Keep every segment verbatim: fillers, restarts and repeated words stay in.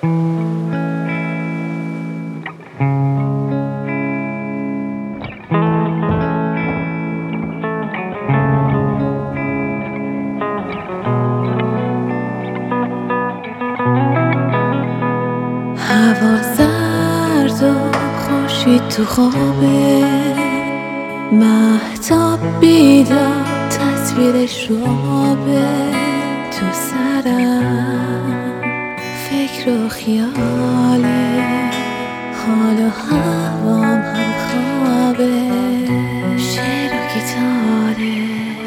هوا زرد و خورشید تو خوابه، مهتاب بیدار تصویرش رو آبه. تو سرم فکر و خیاله، حال و هوام هم خوابه. شعر و گیتاره،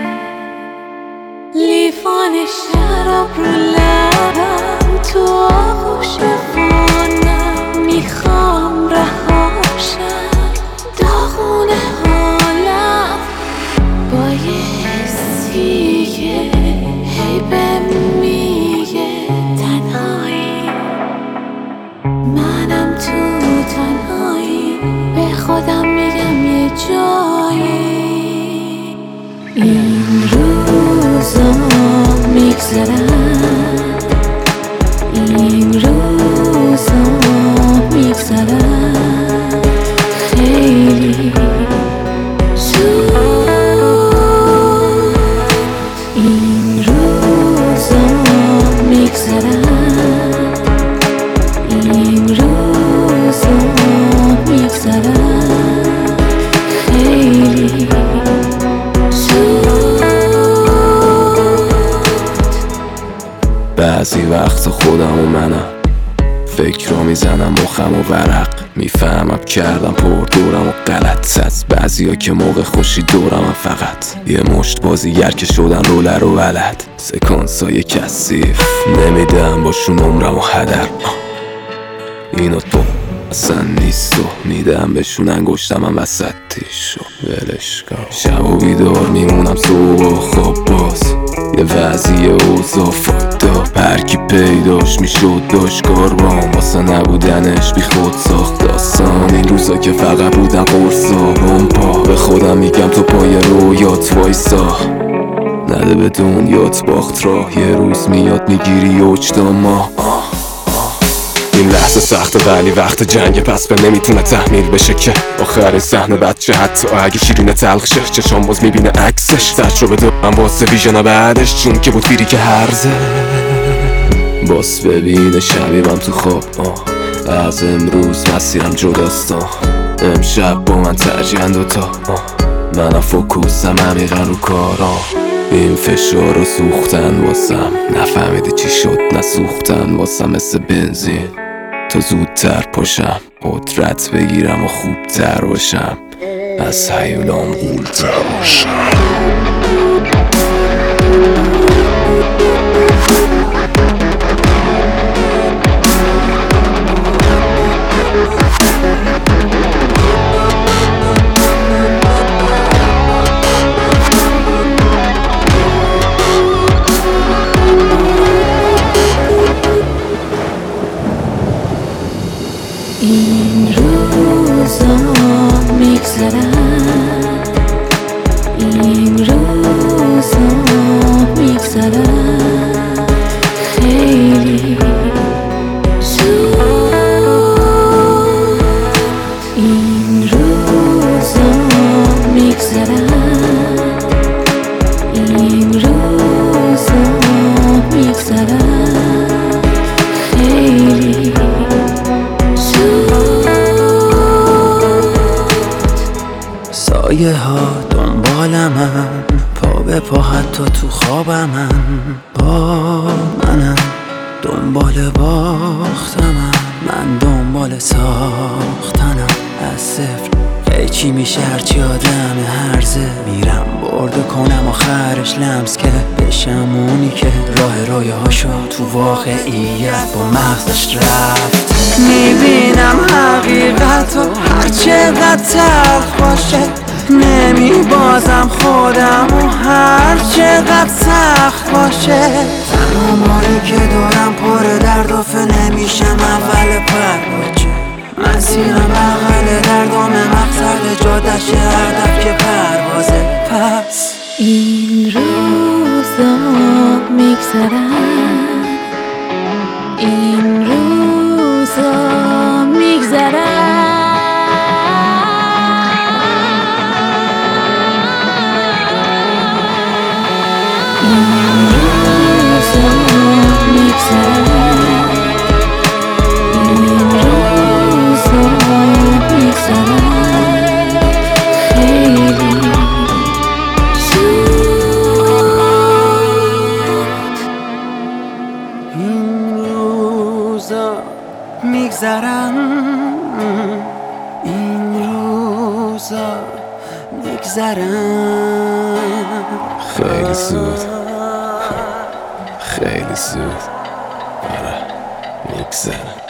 لیوان شراب رو لبم، تو آغوش فانم میخوام رهاشم. داغونه حالم با یه حسی که هی بهم میگه تنهایی، منم تو تنهایی. به خودم میگم یه جایی این روزا میگذرن، این روزا میگذرن خیلی زود. این روزا میگذرن، این روزا میگذرن خیلی بعضی وقت خودم و منم فکر رو میزنم مخم و ورق، میفهمم کردم پر دورم و غلط. از بعضی ها که موقع خوشی دورم فقط یه مشت بازیگر که شدن رولر و ولد. سکانس های کثیف نمیدم باشون عمرم و هدر. اینو تو اصلا نیست و میدم بهشون انگشتم هم وسط تیشو ولش کن. شب و بیدار میمونم صبح و خواب باز، یه وضعی اوضاع فایدا. هرکی پیداش میشد داشت کاروان، واسه نبودنش بی خود ساخت داستان. این روزا که فقط بودم قرصا بمپا، به خودم میگم تو پای رویات وایسا. نده به دنیات باخت راه، یه روز میاد میگیری اوج ما. این لحظه سخته ولی وقت جنگ، پس به نمیتونه تحمیل بشه که آخر صحنه بچه حتی اگه شیرینه تلخ شه. چشام باز میبینه عکسش، تجربه دارم واسه ویژن بعدش، چون که بود بیری که هرزه باز ببینه شبیبم تو خواب. آه. از امروز مسیرم جداست، امشب با من ترجیحاً دوتا. منم فوکوسم عمیقا رو کارا، این فشار رو سوختن واسم. نفهمیده چی شد نسوختن واسم مثل بنزین. تا زودتر پاشم قدرت بگیرم و خوبتر باشم، از هیولام غول‌تر باشم. این روزا میگذرن، این روزا میگذرن خیلی زود. این روزا میگذرن، این روزا میگذرن خیلی سایه ها دنبالمن، پا به پا حتی تو خوابمن. با منم دنبال باختمم، من دنبال ساختنم از صفر. قیچی میشه هرچی آدم هرزه، میرم برده کنم آخرش لمس که بشم اونی که راه رویاهاشو تو واقعیت با مغزش رفت. میبینم حقیقت و هرچقدر تلخ باشه نمیبازم خودم و هرچقدر سخت باشه. تنها ماری که دارم پر درد و فه نمیشم اول پرواجه. مسیرم بغل دردام مقصد جادش هدف که پروازه. پس این روزا میگذرن، این روزا میگذرن این روزا میگذرن خیلی زود خیلی زود آره میگذرن